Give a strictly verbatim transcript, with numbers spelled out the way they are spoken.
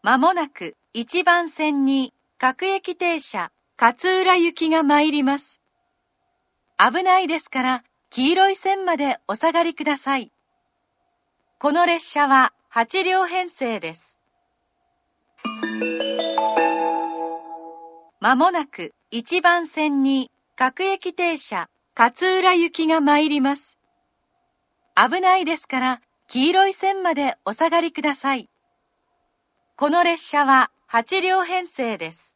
まもなくいちばん線に各駅停車勝浦行きが参ります。危ないですから黄色い線までお下がりください。この列車ははちりょう編成です。まもなくいちばん線に各駅停車勝浦行きが参ります。危ないですから黄色い線までお下がりください。この列車ははちりょう編成です。